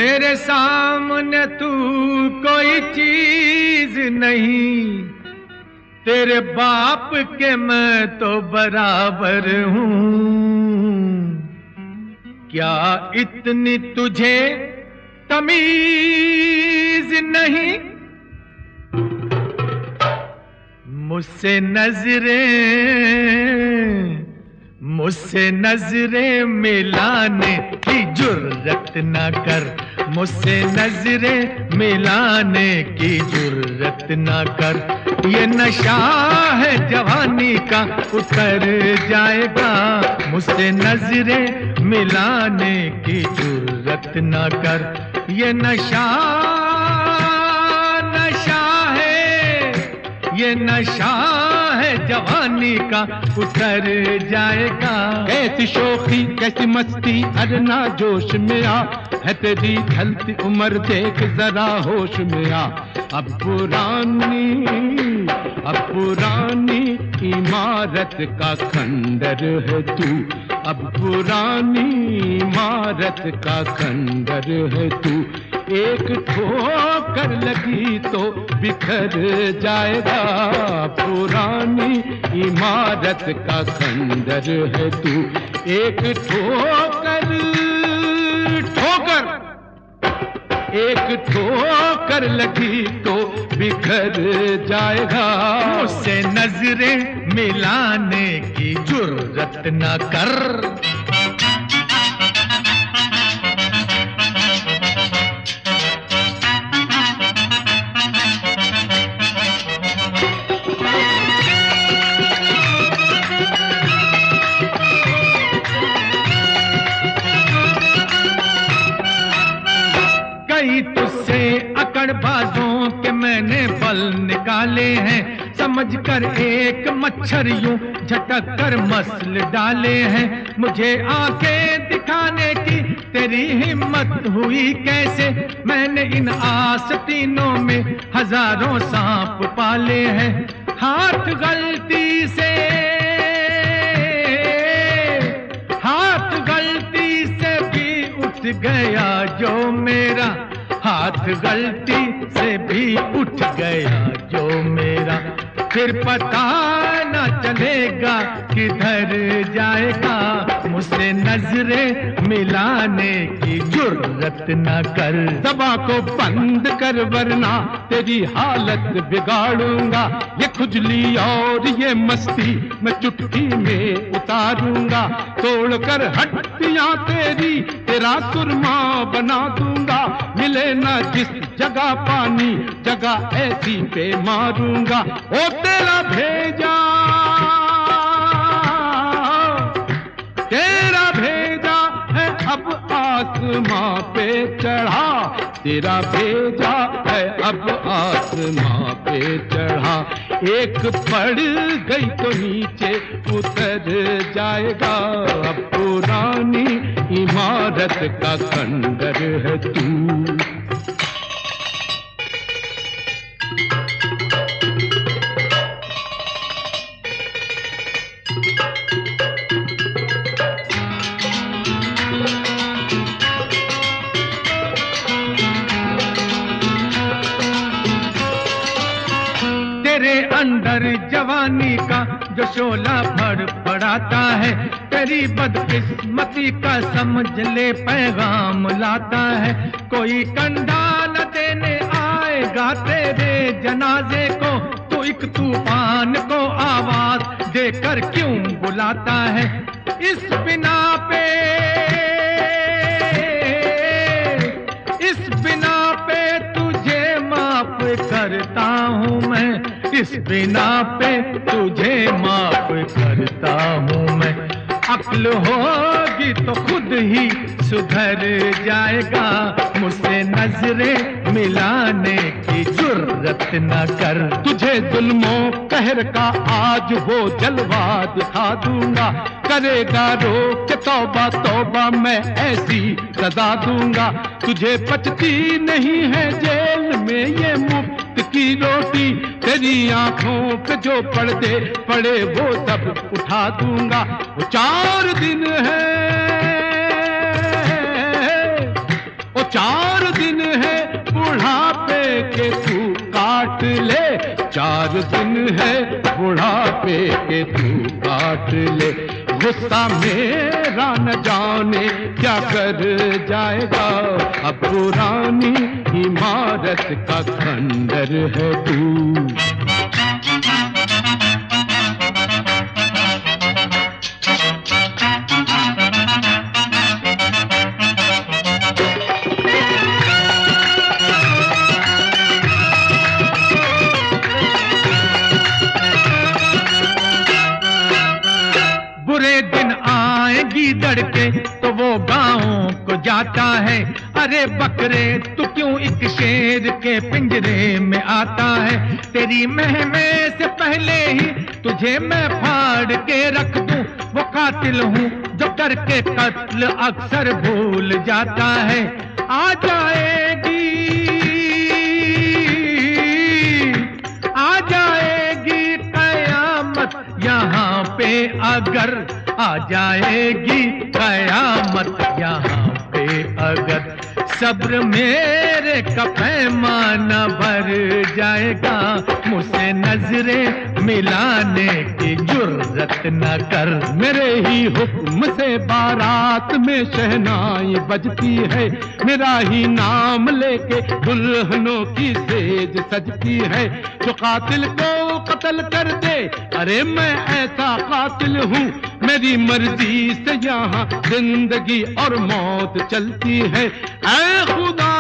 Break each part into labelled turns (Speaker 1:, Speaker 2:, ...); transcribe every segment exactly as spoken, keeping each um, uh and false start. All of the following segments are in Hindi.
Speaker 1: मेरे सामने तू कोई चीज नहीं, तेरे बाप के मैं तो बराबर हूँ। क्या इतनी तुझे तमीज नहीं? मुझसे नजरें मुझसे नजरें मिलाने की जुर्रत ना कर, मुझसे नजरें मिलाने की जुर्रत ना कर। ये नशा है जवानी का उतर जाएगा, मुझसे नजरें मिलाने की जुर्रत ना कर। ये नशा नशा है, ये नशा है जवानी का उतर जाएगा।
Speaker 2: कैसी शोखी कैसी मस्ती अरना जोश में आ, है तेरी ढलती उम्र देख जरा होश में आ। अब पुरानी अब पुरानी इमारत का खंडर है तू, अब पुरानी इमारत का खंडर है तू। एक ठोकर लगी तो बिखर जाएगा, पुरानी इमारत का खंडर है तू। एक ठोकर ठोकर एक ठोकर लगी तो बिखर जाएगा।
Speaker 1: मुझसे नजरें मिलाने की जुर्रत ना कर। कई तुझसे अकड़बाजों के मैंने बल निकाले हैं, समझ कर एक मच्छर यूं झटक कर मसल डाले हैं। मुझे आंखें दिखाने की तेरी हिम्मत हुई कैसे? मैंने इन आस्तीनों में हजारों सांप पाले हैं। हाथ गलती से हाथ गलती से भी उठ गया जो मेरा, हाथ गलती से भी उठ गया जो मेरा। फिर पता न चलेगा किधर जाएगा, मुझसे नजरें मिलाने की जुर्रत न कर।
Speaker 2: दबा को बंद कर वरना तेरी हालत बिगाड़ूंगा। ये खुजली और ये मस्ती मैं चुटकी में उतारूंगा। तोड़ कर हड्डियां तेरी तेरा सुरमा बना दूंगा। मिले ना जिस जगह पानी जगह ऐसी पे मारूंगा। ओ तेरा भेजा तेरा भेजा है अब आसमां पे चढ़ा, तेरा भेजा है अब आसमां पे चढ़ा। एक पड़ गई तो नीचे उतर जाएगा, अब पुरानी इमारत का खंडर है तू।
Speaker 1: तेरे अंदर जवानी का जो शोला फड़फड़ाता है, तेरी बदकिस्मती का समझ ले पैगाम लाता है। कोई कंधा न देने आएगा तेरे जनाजे को, तो एक तूफान को आवाज देकर क्यों बुलाता है? इस बिना पे इस बिना पे तुझे माफ करता हूँ मैं, इस बिना पे तुझे माफ करता हूँ मैं। अक्ल होगी तो खुद ही सुधर जाएगा, मुझसे नजरें मिलाने की जुर्रत न कर।
Speaker 2: तुझे जुल्मों कहर का आज वो जलवा दिखा दूंगा। करेगा रोक तौबा तौबा मैं ऐसी सजा दूंगा। तुझे पचती नहीं है जेल में ये मुफ्त की रोटी, तेरी आंखों पे जो पर्दे पड़े वो सब उठा दूंगा। वो चार दिन है ओ चार दिन है बुढ़ापे के तू काट ले, चार दिन है बुढ़ापे के तू काट ले। गुस्सा मेरा न जाने क्या कर जाएगा, अब पुरानी इमारत का खंडर है तू।
Speaker 1: बुरे दिन आएगी दड़के तो वो गाँव को जाता है, अरे बकरे तू क्यों एक शेर के पिंजरे में आता है। तेरी महमे से पहले ही तुझे मैं फाड़ के रख दूं, वो कातिल हूँ जो करके कत्ल अक्सर भूल जाता है। आ जाएगी आ जाएगी कयामत यहाँ पे अगर, आ जाएगी कयामत यहाँ पे अगर। सब्र मेरे का पैमाना भर जाएगा, मुझसे नजरें मिलाने की जुर्रत न कर।
Speaker 2: मेरे ही हुक्म से बारात में शहनाई बजती है, मेरा ही नाम लेके दुल्हनों की सेज सजती है। जो कातिल को कत्ल कर दे, अरे मैं ऐसा कातिल हूँ, मेरी मर्जी से यहाँ जिंदगी और मौत चलती है। ऐ खुदा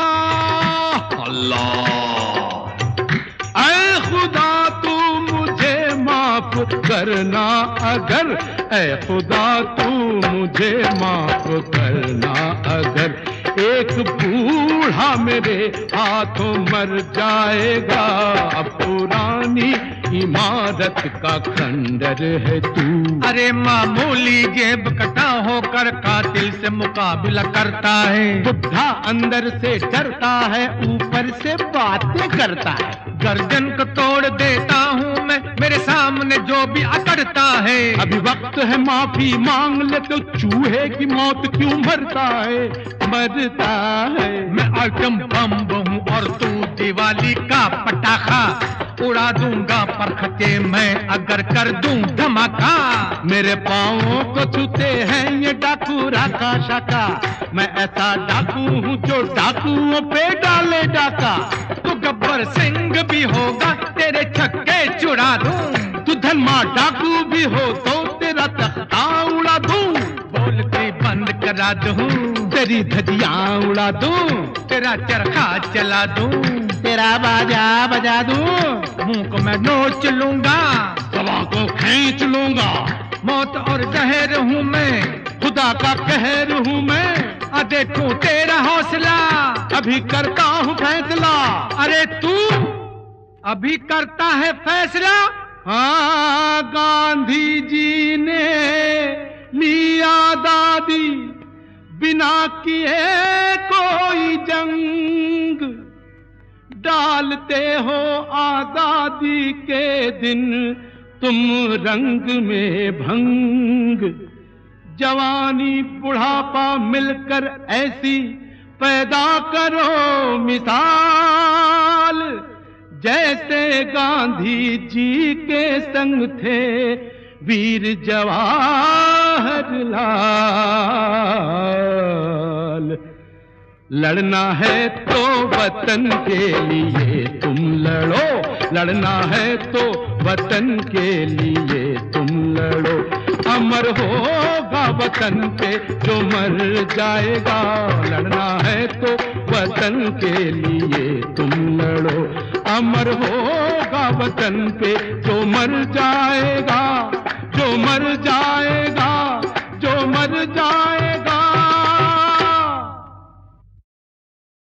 Speaker 2: अल्लाह, ऐ खुदा तू मुझे माफ करना अगर, ऐ खुदा तू मुझे माफ करना अगर। एक बूढ़ा मेरे हाथों मर जाएगा, अब पुरानी इमारत का खंडर है तू।
Speaker 1: अरे मामूली जेब कटा होकर कातिल से मुकाबला करता है,
Speaker 2: बुढ़ा अंदर से डरता है, ऊपर से बातें करता है।
Speaker 1: गर्दन को तोड़ देता हूँ मैं मेरे सामने जो भी अकड़ता है।
Speaker 2: अभी वक्त है माफी मांग ले, तो चूहे की मौत क्यों मरता है, मरता है।
Speaker 1: मैं आइटम बम हूँ और तू दिवाली का पटाखा, उड़ा दूंगा परखचे मैं अगर कर दूं धमाका।
Speaker 2: मेरे पाँवों को छूते हैं ये डाकू राका शाका, मैं ऐसा डाकू हूँ जो डाकुओं पे डाले डाका।
Speaker 1: तू गब्बर सिंह भी होगा, तेरे छक्के छुड़ा दूं।
Speaker 2: तू धनमा डाकू भी हो तो तेरा तख्ता उड़ा दूं।
Speaker 1: बोलती बंद करा दूं,
Speaker 2: तेरी धजियां उड़ा दूं।
Speaker 1: तेरा चरखा चला दूं,
Speaker 2: तेरा बाजा बजा दूं।
Speaker 1: मुंह को मैं नोच लूंगा,
Speaker 2: गवाह को खींच लूंगा।
Speaker 1: मौत और जहर हूँ मैं,
Speaker 2: खुदा का कहर हूँ मैं।
Speaker 1: आ देखूं तेरा हौसला,
Speaker 2: अभी करता हूँ फैसला।
Speaker 1: अरे तू अभी करता है फैसला।
Speaker 2: हाँ, गांधी जी ने लिया दादी, बिना किए कोई जंग। डालते हो आजादी के दिन तुम रंग में भंग। जवानी बुढ़ापा मिलकर ऐसी पैदा करो मिसाल, जैसे गांधी जी के संग थे वीर जवाहर लाल। लड़ना है तो वतन के लिए तुम लड़ो, लड़ना है तो वतन के लिए तुम लड़ो। अमर होगा वतन पे जो मर जाएगा, लड़ना है तो वतन के लिए तुम लड़ो। अमर होगा वतन पे जो मर जाएगा, जो मर जाएगा, जो मर जाएगा।